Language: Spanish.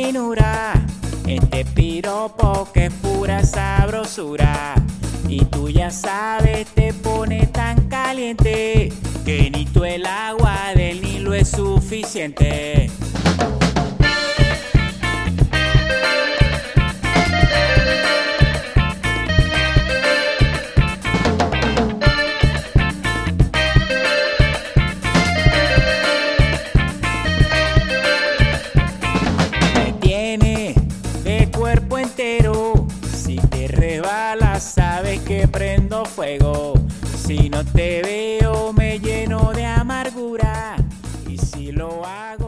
finura, este piropo que es pura sabrosura. Y tú ya sabes, te pone tan caliente que ni tú el agua del Nilo es suficiente. Me tiene de cuerpo entero, si te resbalas sabes que prendo fuego. Si no te veo me lleno de amargura, y si lo hago